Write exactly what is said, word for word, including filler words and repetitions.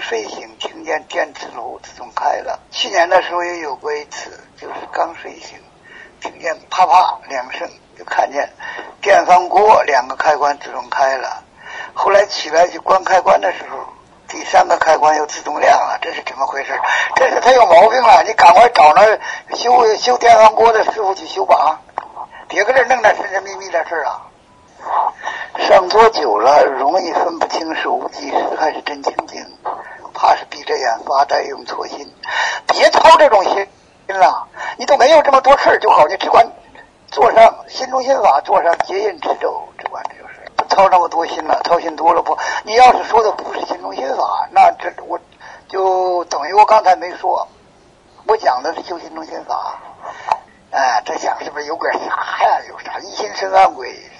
睡醒，听见电磁炉自动开了。去年的时候也有过一次，就是刚睡醒，听见啪啪两声，就看见电饭锅两个开关自动开了。后来起来去关开关的时候，第三个开关又自动亮了，这是怎么回事？这是它有毛病了，你赶快找那修修电饭锅的师傅去修吧，别搁这弄那神神秘秘的事啊。上桌久了，容易分不清是无济时还是真清净，怕是闭着眼发呆用错心。别操这种心了，你都没有这么多事就好，你只管做上心中心法，做上结印持咒，只管这就是不操那么多心了。操心多了不，你要是说的不是心中心法，那这我就等于我刚才没说，我讲的是修心中心法。哎，这讲是不是有点啥呀？有啥一心生暗鬼？